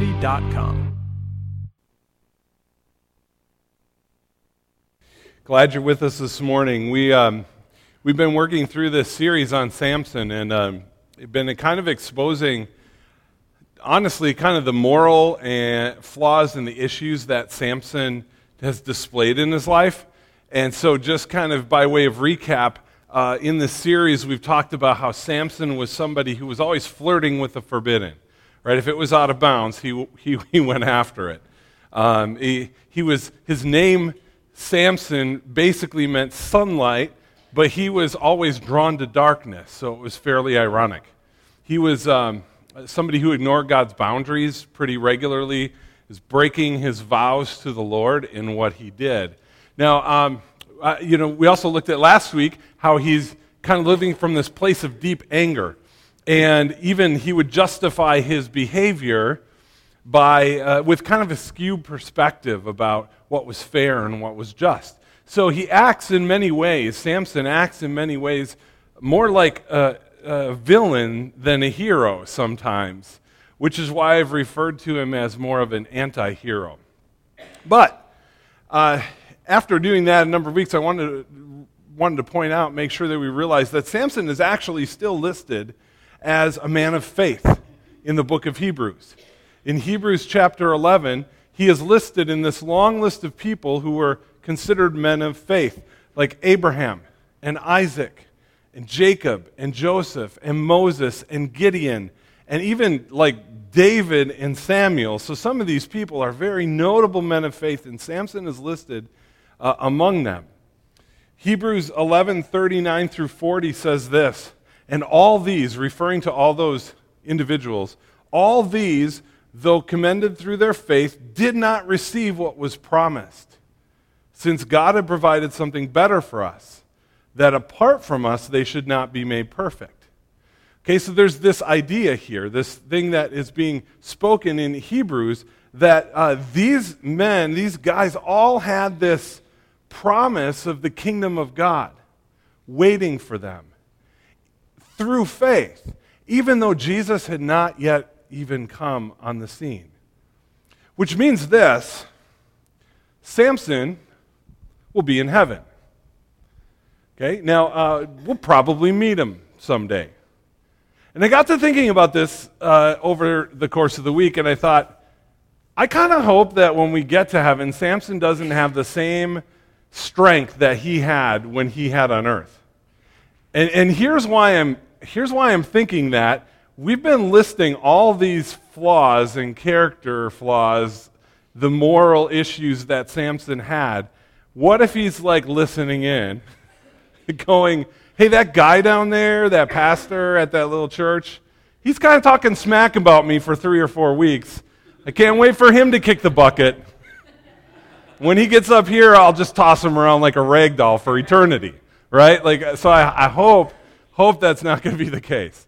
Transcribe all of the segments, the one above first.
www.lifehappycity.com. Glad you're with us this morning. We've been working through this series on Samson and been kind of exposing, honestly, kind of the moral and flaws and the issues that Samson has displayed in his life. And so just kind of by way of recap, in this series we've talked about how Samson was somebody who was always flirting with the forbidden. Right? If it was out of bounds, he went after it. His name, Samson, basically meant sunlight, but he was always drawn to darkness, so it was fairly ironic. He was somebody who ignored God's boundaries pretty regularly, is breaking his vows to the Lord in what he did. Now, we also looked at last week how he's kind of living from this place of deep anger, and even he would justify his behavior by with kind of a skewed perspective about what was fair and what was just. So he acts in many ways, Samson acts in many ways more like a villain than a hero sometimes, which is why I've referred to him as more of an anti-hero. But after doing that a number of weeks, I wanted to point out, make sure that we realize that Samson is actually still listed as a man of faith in the book of Hebrews. In Hebrews chapter 11, he is listed in this long list of people who were considered men of faith, like Abraham and Isaac and Jacob and Joseph and Moses and Gideon and even like David and Samuel. So some of these people are very notable men of faith, and Samson is listed among them. Hebrews 11:39 through 40 says this, and all these, referring to all those individuals, all these, though commended through their faith, did not receive what was promised, since God had provided something better for us, that apart from us they should not be made perfect. Okay, so there's this idea here, this thing that is being spoken in Hebrews, that these men, these guys, all had this promise of the kingdom of God waiting for them through faith, even though Jesus had not yet even come on the scene. Which means this: Samson will be in heaven. Okay, now we'll probably meet him someday. And I got to thinking about this over the course of the week, and I thought, I kind of hope that when we get to heaven, Samson doesn't have the same strength that he had when he had on earth. And here's why I'm thinking that. We've been listing all these flaws and character flaws, the moral issues that Samson had. What if he's like listening in, going, hey, that guy down there, that pastor at that little church, he's kind of talking smack about me for 3 or 4 weeks. I can't wait for him to kick the bucket. When he gets up here, I'll just toss him around like a rag doll for eternity, right? Like, so I hope that's not going to be the case.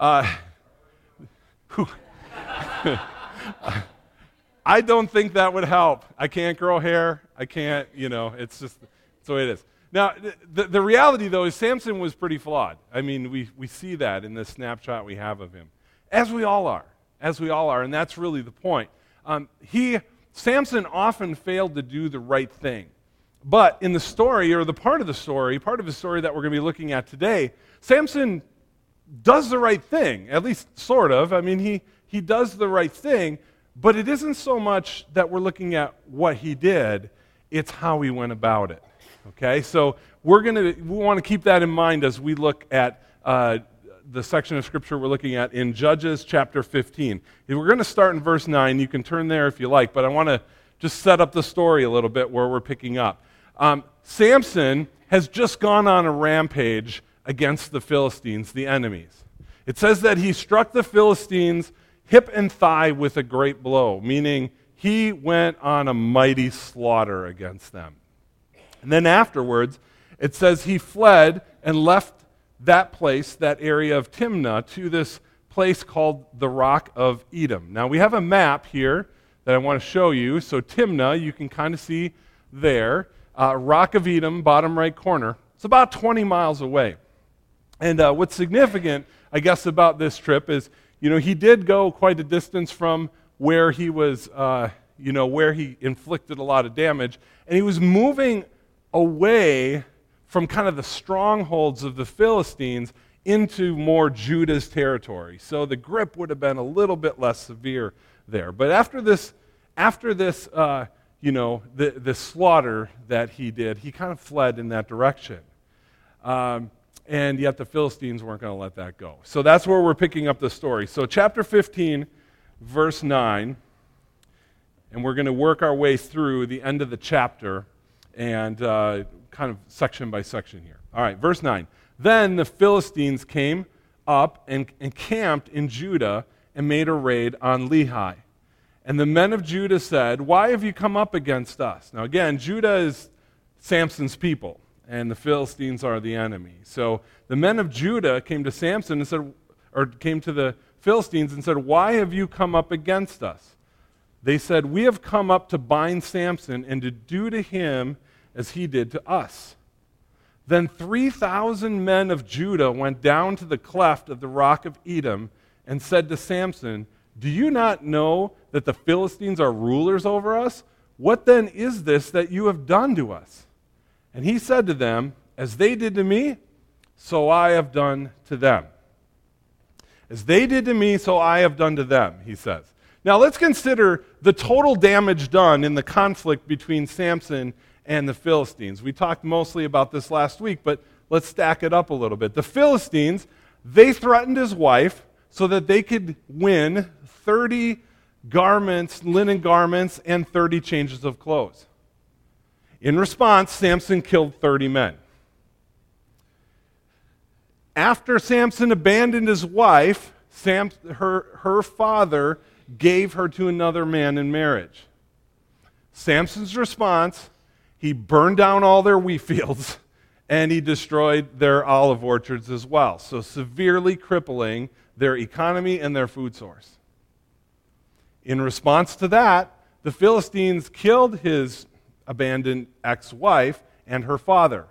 I don't think that would help. I can't grow hair. I can't, it's just it's the way it is. Now, the reality, though, is Samson was pretty flawed. I mean, we see that in this snapshot we have of him, as we all are, and that's really the point. Samson often failed to do the right thing. But in the story, or the part of the story that we're going to be looking at today, Samson does the right thing, at least sort of. I mean, he does the right thing, but it isn't so much that we're looking at what he did, it's how he went about it. Okay, so we want to keep that in mind as we look at the section of Scripture we're looking at in Judges chapter 15. We're going to start in verse 9. You can turn there if you like, but I want to just set up the story a little bit where we're picking up. Samson has just gone on a rampage against the Philistines, the enemies. It says that he struck the Philistines hip and thigh with a great blow, meaning he went on a mighty slaughter against them. And then afterwards, it says he fled and left that place, that area of Timnah, to this place called the Rock of Edom. Now, we have a map here that I want to show you. So Timnah, you can kind of see there. Rock of Edom, bottom right corner. It's about 20 miles away. And what's significant, I guess, about this trip is, he did go quite a distance from where he was, where he inflicted a lot of damage. And he was moving away from kind of the strongholds of the Philistines into more Judah's territory. So the grip would have been a little bit less severe there. But after this, the slaughter that he did, he kind of fled in that direction. And yet the Philistines weren't going to let that go. So that's where we're picking up the story. So chapter 15, verse 9, and we're going to work our way through the end of the chapter and kind of section by section here. All right, verse 9. Then the Philistines came up and camped in Judah and made a raid on Lehi. And the men of Judah said, "Why have you come up against us?" Now again, Judah is Samson's people, and the Philistines are the enemy. So the men of Judah came to Samson and said, or came to the Philistines and said, "Why have you come up against us?" They said, "We have come up to bind Samson and to do to him as he did to us." Then 3,000 men of Judah went down to the cleft of the rock of Edom and said to Samson, "Do you not know that the Philistines are rulers over us? What then is this that you have done to us?" And he said to them, "As they did to me, so I have done to them." As they did to me, so I have done to them, he says. Now let's consider the total damage done in the conflict between Samson and the Philistines. We talked mostly about this last week, but let's stack it up a little bit. The Philistines, they threatened his wife so that they could win 30 garments, linen garments, and 30 changes of clothes. In response, Samson killed 30 men. After Samson abandoned his wife, her father gave her to another man in marriage. Samson's response, he burned down all their wheat fields and he destroyed their olive orchards as well, so severely crippling their economy and their food source. In response to that, the Philistines killed his abandoned ex-wife and her father.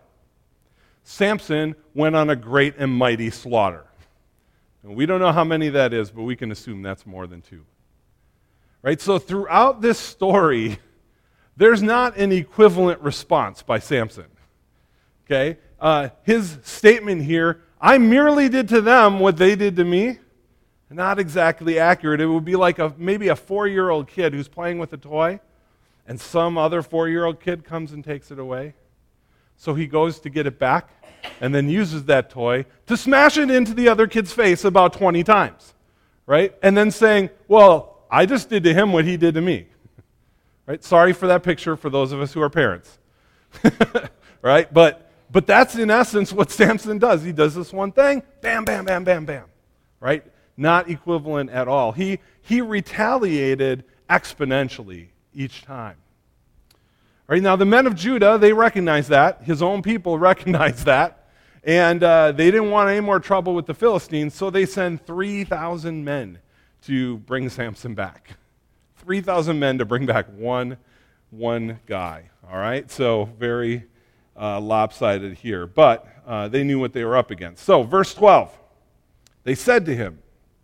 Samson went on a great and mighty slaughter. And we don't know how many that is, but we can assume that's more than 2. Right? So throughout this story, there's not an equivalent response by Samson. Okay? His statement here, "I merely did to them what they did to me," not exactly accurate. It would be like maybe a 4-year-old kid who's playing with a toy, and some other 4-year-old kid comes and takes it away. So he goes to get it back, and then uses that toy to smash it into the other kid's face about 20 times. Right? And then saying, "Well, I just did to him what he did to me." Right? Sorry for that picture for those of us who are parents. Right? But that's in essence what Samson does. He does this one thing, bam, bam, bam, bam, bam. Right? Not equivalent at all. He retaliated exponentially each time. Right? Now the men of Judah, they recognize that. His own people recognize that. And they didn't want any more trouble with the Philistines, so they send 3,000 men to bring Samson back. 3,000 men to bring back one guy. All right? So very lopsided here. But they knew what they were up against. So verse 12. They said to him,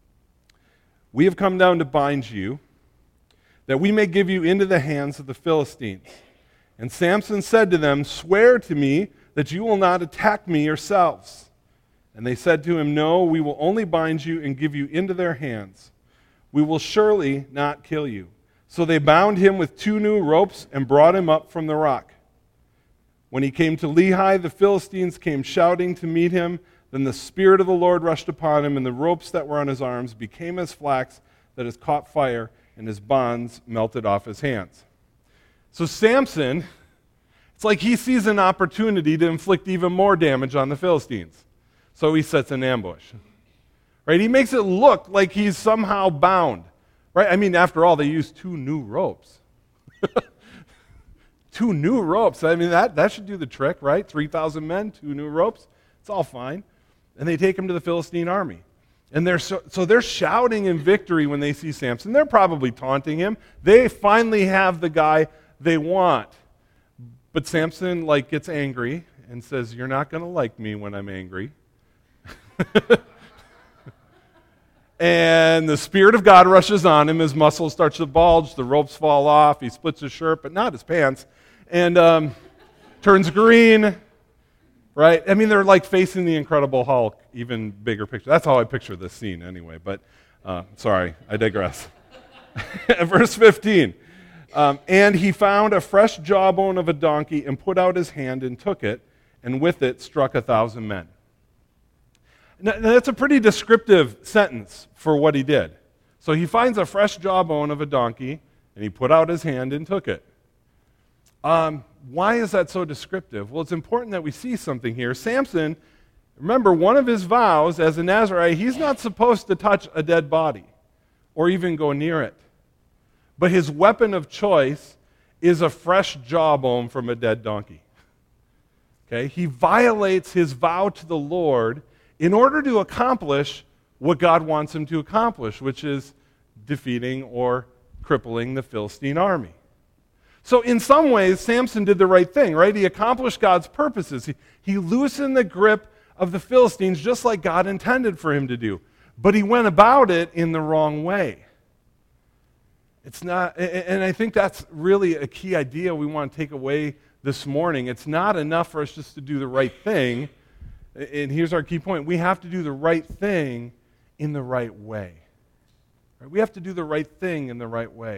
"We have come down to bind you, that we may give you into the hands of the Philistines." And Samson said to them, "Swear to me that you will not attack me yourselves." And they said to him, "No, we will only bind you and give you into their hands. We will surely not kill you." So they bound him with 2 new ropes and brought him up from the rock. When he came to Lehi, the Philistines came shouting to meet him. Then the Spirit of the Lord rushed upon him, and the ropes that were on his arms became as flax that has caught fire, and his bonds melted off his hands. So Samson, it's like he sees an opportunity to inflict even more damage on the Philistines. So he sets an ambush. Right? He makes it look like he's somehow bound. Right? I mean, after all, they used 2 new ropes. 2 new ropes. I mean, that should do the trick, right? 3,000 men, 2 new ropes. It's all fine. And they take him to the Philistine army. And they're shouting in victory when they see Samson. They're probably taunting him. They finally have the guy they want. But Samson gets angry and says, "You're not going to like me when I'm angry." And the Spirit of God rushes on him. His muscles start to bulge. The ropes fall off. He splits his shirt, but not his pants. And turns green, right? I mean, they're like facing the Incredible Hulk, even bigger picture. That's how I picture this scene anyway, but sorry, I digress. Verse 15. And he found a fresh jawbone of a donkey and put out his hand and took it, and with it struck 1,000 men. Now, that's a pretty descriptive sentence for what he did. So he finds a fresh jawbone of a donkey, and he put out his hand and took it. Why is that so descriptive? Well, it's important that we see something here. Samson, remember, one of his vows as a Nazirite, he's not supposed to touch a dead body or even go near it. But his weapon of choice is a fresh jawbone from a dead donkey. Okay? He violates his vow to the Lord in order to accomplish what God wants him to accomplish, which is defeating or crippling the Philistine army. So in some ways, Samson did the right thing, right? He accomplished God's purposes. He loosened the grip of the Philistines just like God intended for him to do. But he went about it in the wrong way. It's not, and I think that's really a key idea we want to take away this morning. It's not enough for us just to do the right thing. And here's our key point. We have to do the right thing in the right way. Right? We have to do the right thing in the right way.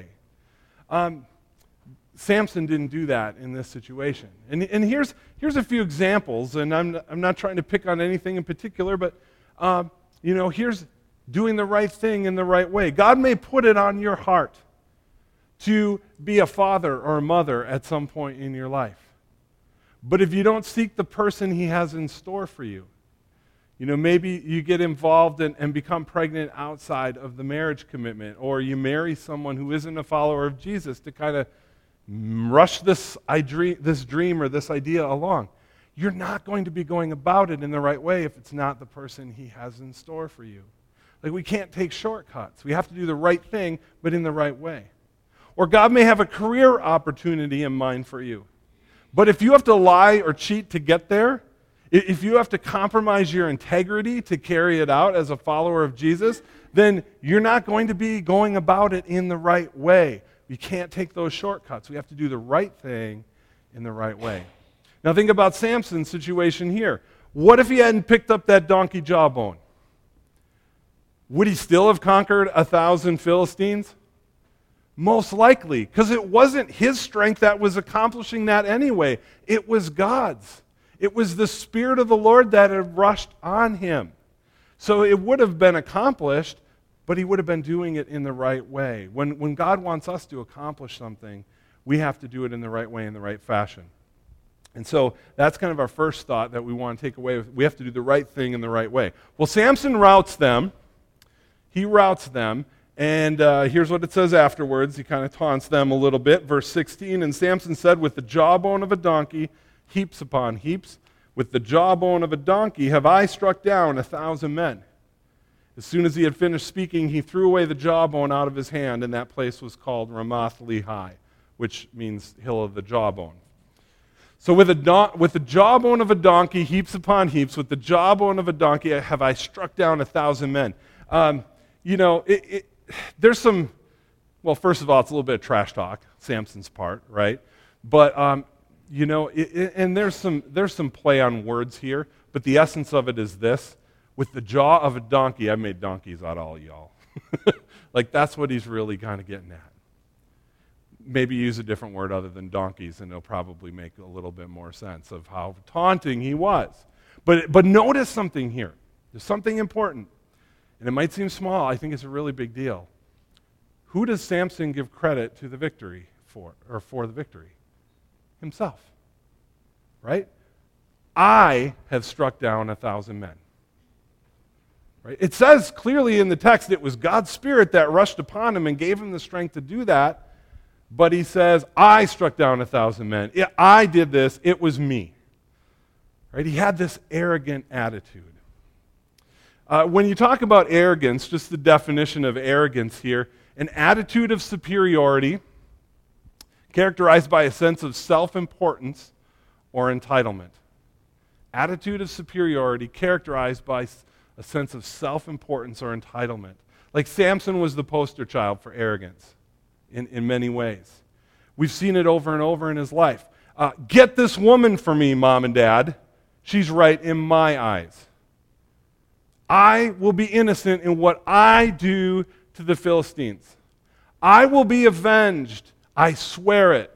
Samson didn't do that in this situation. And here's a few examples, and I'm not trying to pick on anything in particular, but here's doing the right thing in the right way. God may put it on your heart to be a father or a mother at some point in your life. But if you don't seek the person he has in store for you, maybe you get involved and become pregnant outside of the marriage commitment, or you marry someone who isn't a follower of Jesus to kind of rush this dream or this idea along. You're not going to be going about it in the right way if it's not the person he has in store for you. Like, we can't take shortcuts. We have to do the right thing, but in the right way. Or God may have a career opportunity in mind for you. But if you have to lie or cheat to get there, if you have to compromise your integrity to carry it out as a follower of Jesus, then you're not going to be going about it in the right way. You can't take those shortcuts. We have to do the right thing in the right way. Now think about Samson's situation here. What if he hadn't picked up that donkey jawbone? Would he still have conquered 1,000 Philistines? Most likely, because it wasn't his strength that was accomplishing that anyway. It was God's. It was the Spirit of the Lord that had rushed on him. So it would have been accomplished, but he would have been doing it in the right way. When God wants us to accomplish something, we have to do it in the right way, in the right fashion. And so that's kind of our first thought that we want to take away. We have to do the right thing in the right way. Well, Samson routs them. He routs them. And here's what it says afterwards. He kind of taunts them a little bit. Verse 16, and Samson said, with the jawbone of a donkey, heaps upon heaps, with the jawbone of a donkey have I struck down 1,000 men. As soon as he had finished speaking, he threw away the jawbone out of his hand, and that place was called Ramath-Lehi, which means hill of the jawbone. So with the jawbone of a donkey, heaps upon heaps, with the jawbone of a donkey have I struck down 1,000 men. There's some, well, first of all, it's a little bit of trash talk, Samson's part, right? But, and there's some play on words here, but the essence of it is this. With the jaw of a donkey, I made donkeys out of all y'all. Like, that's what he's really kind of getting at. Maybe use a different word other than donkeys, and it'll probably make a little bit more sense of how taunting he was. But notice something here. There's something important. And it might seem small. I think it's a really big deal. Who does Samson give credit to the victory for the victory? Himself. Right? I have struck down 1,000 men. Right? It says clearly in the text it was God's Spirit that rushed upon him and gave him the strength to do that. But he says, I struck down 1,000 men. I did this. It was me. Right? He had this arrogant attitude. When you talk about arrogance, just the definition of arrogance here, an attitude of superiority characterized by a sense of self-importance or entitlement. Attitude of superiority characterized by a sense of self-importance or entitlement. Like Samson was the poster child for arrogance in many ways. We've seen it over and over in his life. Get this woman for me, Mom and Dad. She's right in my eyes. I will be innocent in what I do to the Philistines. I will be avenged. I swear it.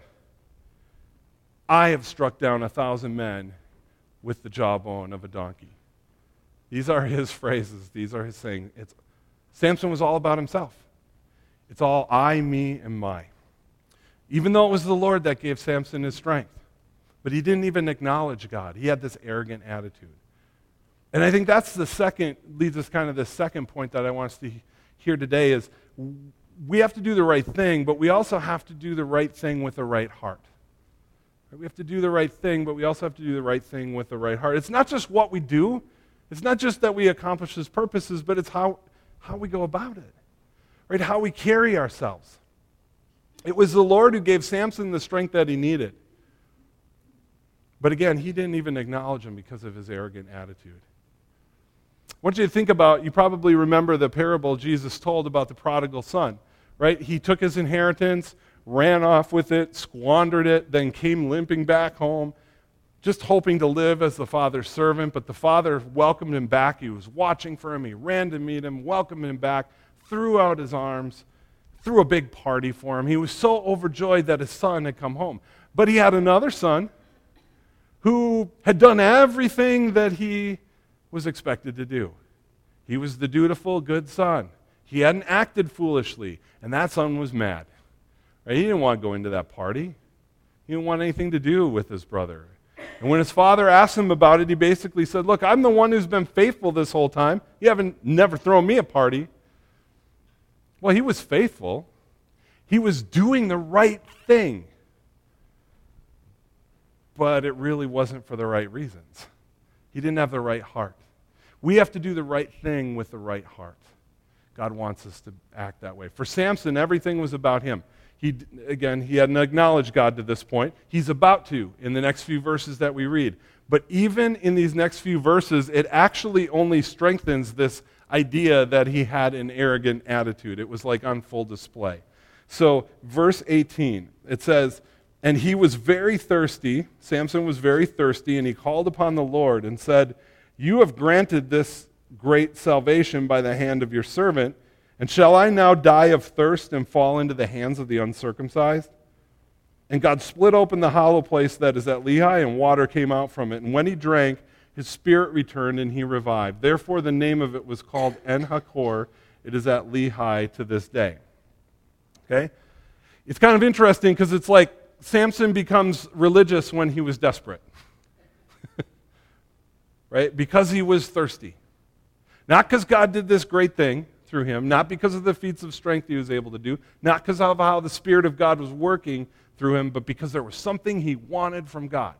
I have struck down 1,000 men with the jawbone of a donkey. These are his phrases. These are his sayings. Samson was all about himself. It's all I, me, and my. Even though it was the Lord that gave Samson his strength. But he didn't even acknowledge God. He had this arrogant attitude. And I think that's leads us kind of the second point that I want us to hear today is we have to do the right thing, but we also have to do the right thing with the right heart. We have to do the right thing, but we also have to do the right thing with the right heart. It's not just what we do. It's not just that we accomplish his purposes, but it's how we go about it. Right? How we carry ourselves. It was the Lord who gave Samson the strength that he needed. But again, he didn't even acknowledge him because of his arrogant attitude. I want you to think about, you probably remember the parable Jesus told about the prodigal son, right? He took his inheritance, ran off with it, squandered it, then came limping back home, just hoping to live as the father's servant, but the father welcomed him back. He was watching for him. He ran to meet him, welcomed him back, threw out his arms, threw a big party for him. He was so overjoyed that his son had come home. But he had another son who had done everything that he was expected to do. He was the dutiful, good son. He hadn't acted foolishly, and that son was mad. Right? He didn't want to go into that party. He didn't want anything to do with his brother. And when his father asked him about it, he basically said, look, I'm the one who's been faithful this whole time. You haven't never thrown me a party. Well, he was faithful. He was doing the right thing. But it really wasn't for the right reasons. He didn't have the right heart. We have to do the right thing with the right heart. God wants us to act that way. For Samson, everything was about him. He hadn't acknowledged God to this point. He's about to in the next few verses that we read. But even in these next few verses, it actually only strengthens this idea that he had an arrogant attitude. It was like on full display. So, verse 18, it says, and he was very thirsty, Samson was very thirsty, and he called upon the Lord and said, you have granted this great salvation by the hand of your servant, and shall I now die of thirst and fall into the hands of the uncircumcised? And God split open the hollow place that is at Lehi, and water came out from it. And when he drank, his spirit returned, and he revived. Therefore the name of it was called En-Hakkore. It is at Lehi to this day. Okay? It's kind of interesting because it's like Samson becomes religious when he was desperate. Right? Because he was thirsty. Not because God did this great thing through him, not because of the feats of strength he was able to do, not because of how the Spirit of God was working through him, but because there was something he wanted from God.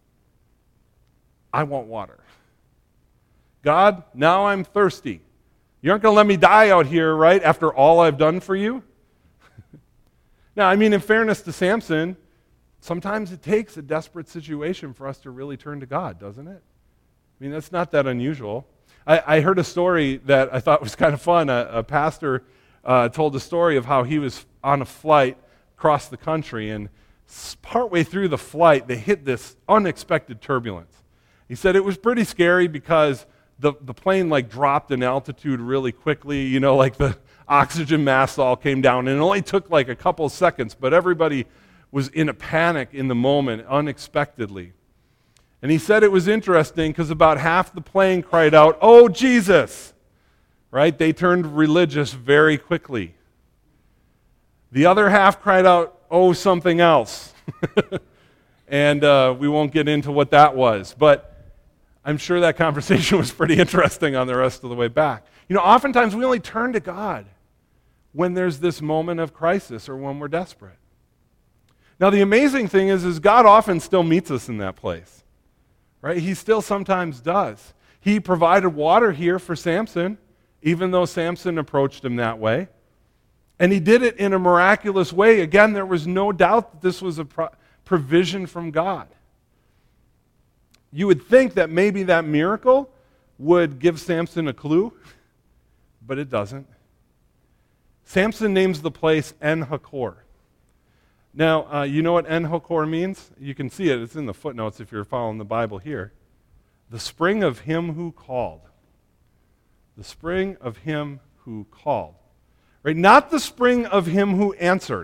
I want water. God, now I'm thirsty. You aren't going to let me die out here, right, after all I've done for you? Now, I mean, in fairness to Samson, sometimes it takes a desperate situation for us to really turn to God, doesn't it? I mean, that's not that unusual. I heard a story that I thought was kind of fun. A pastor told a story of how he was on a flight across the country, and partway through the flight, they hit this unexpected turbulence. He said it was pretty scary because the plane dropped in altitude really quickly, like the oxygen masks all came down, and it only took a couple of seconds, but everybody was in a panic in the moment, unexpectedly. And he said it was interesting because about half the plane cried out, "Oh, Jesus!" Right? They turned religious very quickly. The other half cried out, "Oh, something else." And we won't get into what that was, but I'm sure that conversation was pretty interesting on the rest of the way back. Oftentimes we only turn to God when there's this moment of crisis or when we're desperate. Now, the amazing thing is God often still meets us in that place. Right? He still sometimes does. He provided water here for Samson, even though Samson approached him that way. And he did it in a miraculous way. Again, there was no doubt that this was a provision from God. You would think that maybe that miracle would give Samson a clue, but it doesn't. Samson names the place En-Hakkore. Now, you know what En-Hakkore means? You can see it. It's in the footnotes if you're following the Bible here. The spring of him who called. The spring of him who called. Right? Not the spring of him who answered.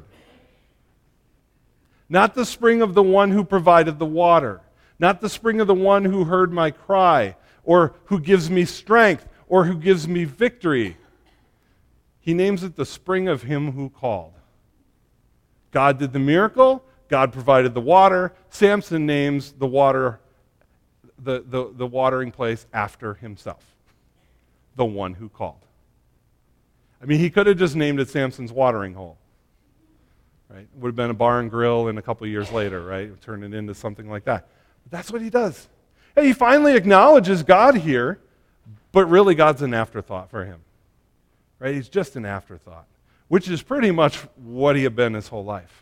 Not the spring of the one who provided the water. Not the spring of the one who heard my cry, or who gives me strength, or who gives me victory. He names it the spring of him who called. God did the miracle. God provided the water. Samson names the water, the watering place after himself. The one who called. I mean, he could have just named it Samson's watering hole. Right? It would have been a bar and grill, and a couple of years later, right? Turn it into something like that. But that's what he does. Hey, he finally acknowledges God here, but really God's an afterthought for him. Right? He's just an afterthought, which is pretty much what he had been his whole life.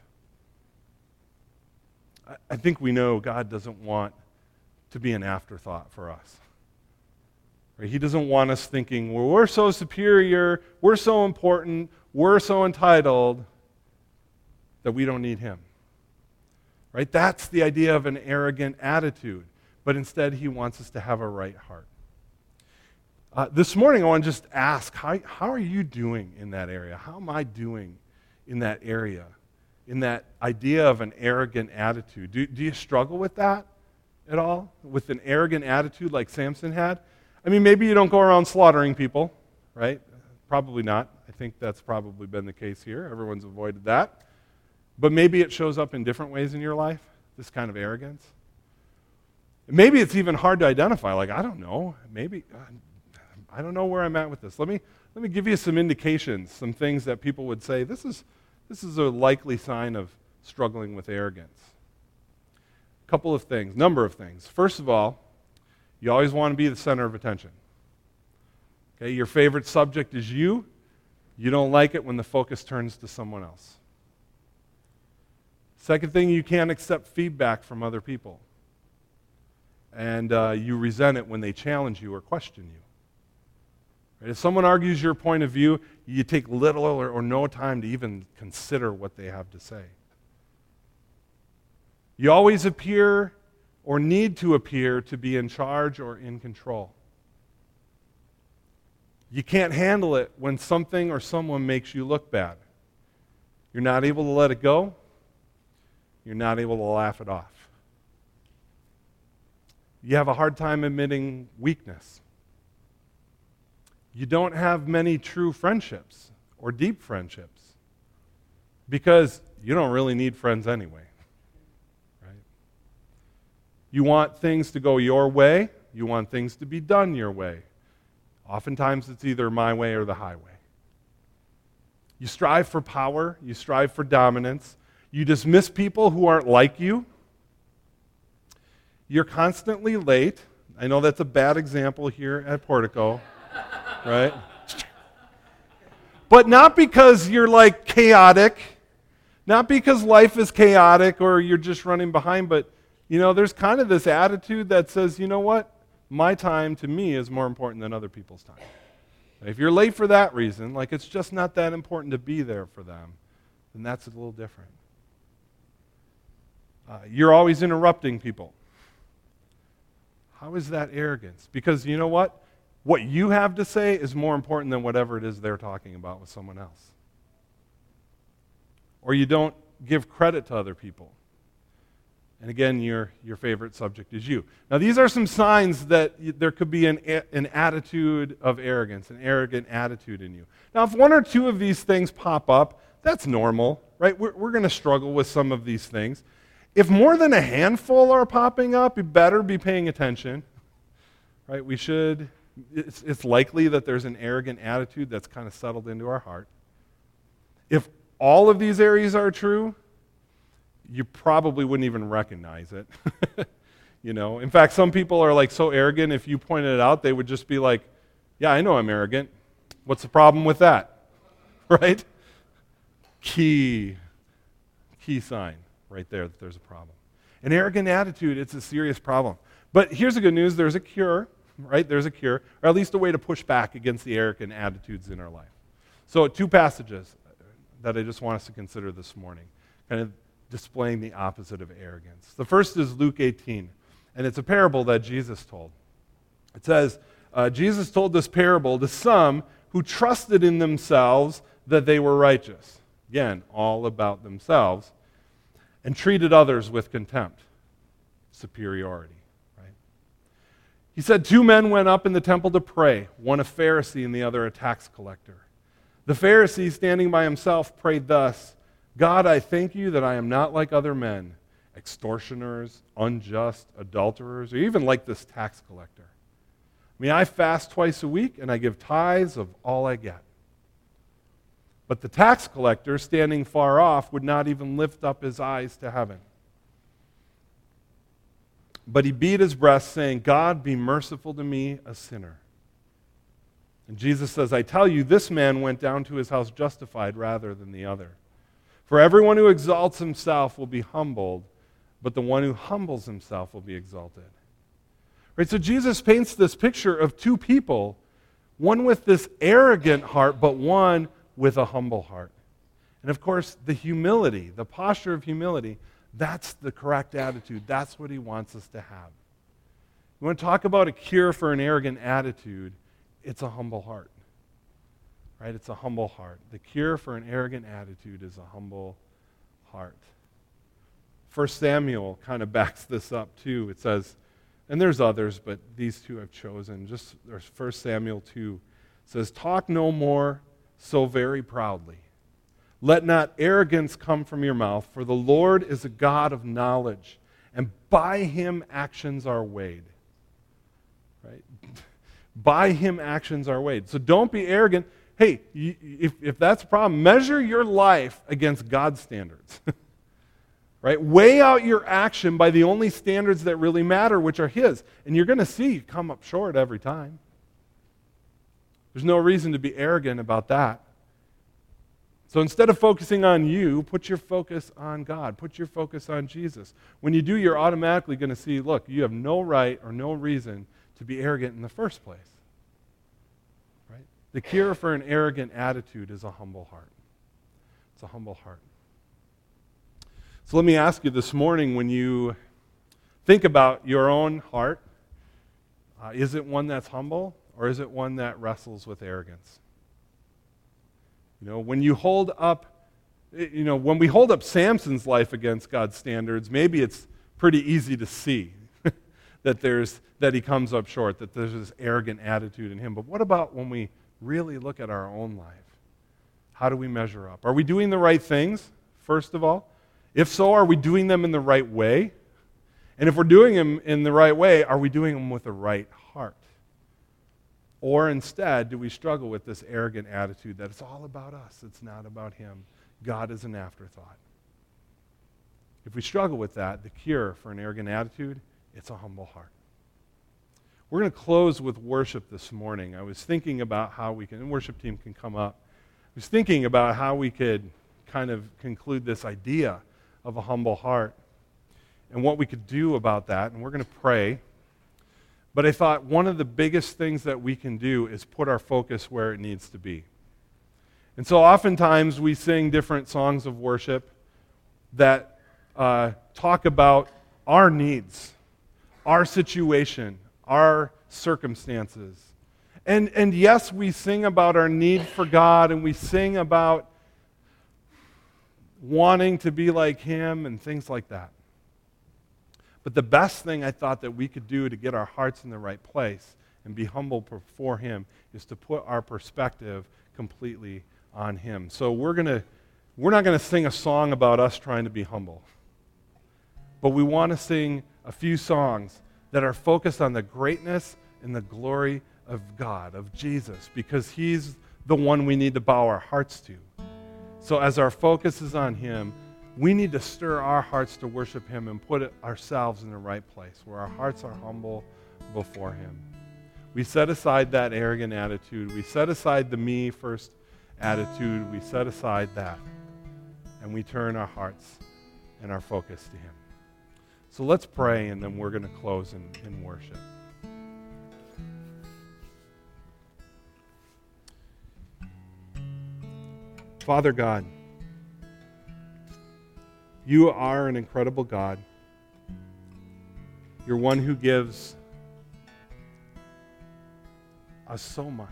I think we know God doesn't want to be an afterthought for us. Right? He doesn't want us thinking, well, we're so superior, we're so important, we're so entitled that we don't need him. Right? That's the idea of an arrogant attitude. But instead, he wants us to have a right heart. This morning, I want to just ask, how are you doing in that area? How am I doing in that area? In that idea of an arrogant attitude? Do you struggle with that at all? With an arrogant attitude like Samson had? I mean, maybe you don't go around slaughtering people, right? Probably not. I think that's probably been the case here. Everyone's avoided that. But maybe it shows up in different ways in your life, this kind of arrogance. Maybe it's even hard to identify. Like, I don't know. Maybe, I don't know where I'm at with this. Let me give you some indications, some things that people would say, this is a likely sign of struggling with arrogance. A couple of things, number of things. First of all, you always want to be the center of attention. Okay, your favorite subject is you. You don't like it when the focus turns to someone else. Second thing, you can't accept feedback from other people. And you resent it when they challenge you or question you. Right? If someone argues your point of view, you take little or no time to even consider what they have to say. You always appear or need to appear to be in charge or in control. You can't handle it when something or someone makes you look bad. You're not able to let it go. You're not able to laugh it off. You have a hard time admitting weakness. You don't have many true friendships or deep friendships because you don't really need friends anyway. Right? You want things to go your way. You want things to be done your way. Oftentimes it's either my way or the highway. You strive for power. You strive for dominance. You dismiss people who aren't like you. You're constantly late. I know that's a bad example here at Portico, right? But not because you're like chaotic, not because life is chaotic or you're just running behind, but there's kind of this attitude that says, you know what? My time to me is more important than other people's time. If you're late for that reason, like it's just not that important to be there for them, then that's a little different. You're always interrupting people. How is that arrogance? Because you know what? What you have to say is more important than whatever it is they're talking about with someone else. Or you don't give credit to other people. And again, your favorite subject is you. Now, these are some signs that there could be an attitude of arrogance, an arrogant attitude in you. Now, if one or two of these things pop up, that's normal, right? We're going to struggle with some of these things. If more than a handful are popping up, you better be paying attention, right? It's likely that there's an arrogant attitude that's kind of settled into our heart. If all of these areas are true, you probably wouldn't even recognize it. In fact, some people are like so arrogant, if you pointed it out, they would just be like, yeah, I know I'm arrogant. What's the problem with that? Right? Key sign right there that there's a problem. An arrogant attitude, it's a serious problem. But here's the good news, there's a cure, right? There's a cure, or at least a way to push back against the arrogant attitudes in our life. So 2 passages that I just want us to consider this morning, kind of displaying the opposite of arrogance. The first is Luke 18, and it's a parable that Jesus told. It says, Jesus told this parable to some who trusted in themselves that they were righteous. Again, all about themselves, and treated others with contempt, superiority. Right? He said, 2 men went up in the temple to pray, one a Pharisee and the other a tax collector. The Pharisee, standing by himself, prayed thus, God, I thank you that I am not like other men, extortioners, unjust, adulterers, or even like this tax collector. I mean, I fast twice a week and I give tithes of all I get. But the tax collector, standing far off, would not even lift up his eyes to heaven. But he beat his breast, saying, God, be merciful to me, a sinner. And Jesus says, I tell you, this man went down to his house justified rather than the other. For everyone who exalts himself will be humbled, but the one who humbles himself will be exalted. Right, so Jesus paints this picture of 2 people, one with this arrogant heart, but one with a humble heart. And of course, the humility, the posture of humility, that's the correct attitude. That's what he wants us to have. You want to talk about a cure for an arrogant attitude, it's a humble heart. Right? It's a humble heart. The cure for an arrogant attitude is a humble heart. 1 Samuel kind of backs this up too. It says, and there's others, but these 2 I've chosen. Just there's 1 Samuel 2 says, talk no more so very proudly. Let not arrogance come from your mouth, for the Lord is a God of knowledge, and by him actions are weighed. Right? By him actions are weighed. So don't be arrogant. Hey, if that's a problem, measure your life against God's standards. Right? Weigh out your action by the only standards that really matter, which are his. And you're going to see you come up short every time. There's no reason to be arrogant about that. So instead of focusing on you, put your focus on God. Put your focus on Jesus. When you do, you're automatically going to see, look, you have no right or no reason to be arrogant in the first place. Right? The cure for an arrogant attitude is a humble heart. It's a humble heart. So let me ask you this morning, when you think about your own heart, is it one that's humble or is it one that wrestles with arrogance? You know, when you hold up, when we hold up Samson's life against God's standards, maybe it's pretty easy to see that he comes up short, that there's this arrogant attitude in him. But what about when we really look at our own life? How do we measure up? Are we doing the right things, first of all? If so, are we doing them in the right way? And if we're doing them in the right way, are we doing them with the right heart? Or instead, do we struggle with this arrogant attitude that it's all about us, it's not about him? God is an afterthought. If we struggle with that, the cure for an arrogant attitude, it's a humble heart. We're going to close with worship this morning. I was thinking about how we can, and worship team can come up. I was thinking about how we could kind of conclude this idea of a humble heart and what we could do about that, and we're going to pray. But I thought one of the biggest things that we can do is put our focus where it needs to be. And so oftentimes we sing different songs of worship that talk about our needs, our situation, our circumstances. And yes, we sing about our need for God, and we sing about wanting to be like him and things like that. But the best thing I thought that we could do to get our hearts in the right place and be humble before him is to put our perspective completely on him. So we're not going to sing a song about us trying to be humble. But we want to sing a few songs that are focused on the greatness and the glory of God, of Jesus, because he's the one we need to bow our hearts to. So as our focus is on him, we need to stir our hearts to worship him and put ourselves in the right place where our hearts are humble before him. We set aside that arrogant attitude. We set aside the me first attitude. We set aside that. And we turn our hearts and our focus to him. So let's pray, and then we're going to close in worship. Father God, you are an incredible God. You're one who gives us so much.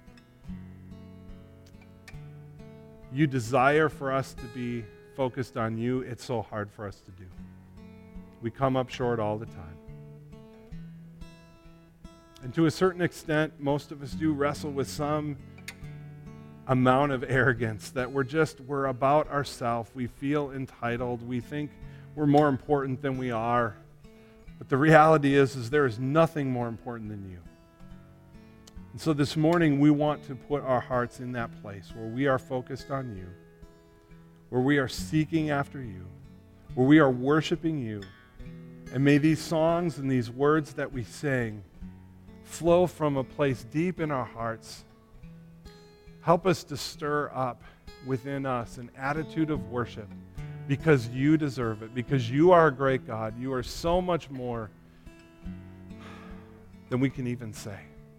You desire for us to be focused on you. It's so hard for us to do. We come up short all the time. And to a certain extent, most of us do wrestle with some amount of arrogance that we're about ourselves. We feel entitled. We think we're more important than we are. But the reality is there is nothing more important than you. And so this morning we want to put our hearts in that place where we are focused on you, where we are seeking after you, where we are worshiping you. And may these songs and these words that we sing flow from a place deep in our hearts. Help us to stir up within us an attitude of worship because you deserve it, because you are a great God. You are so much more than we can even say.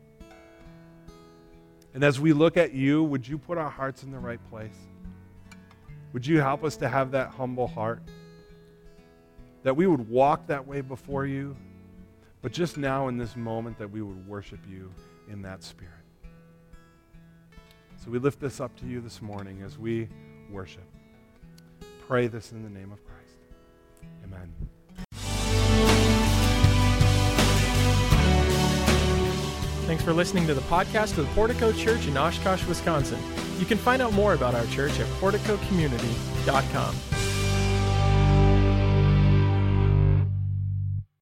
And as we look at you, would you put our hearts in the right place? Would you help us to have that humble heart? That we would walk that way before you, but just now in this moment that we would worship you in that spirit. So we lift this up to you this morning as we worship. Pray this in the name of Christ. Amen. Thanks for listening to the podcast of the Portico Church in Oshkosh, Wisconsin. You can find out more about our church at porticocommunity.com.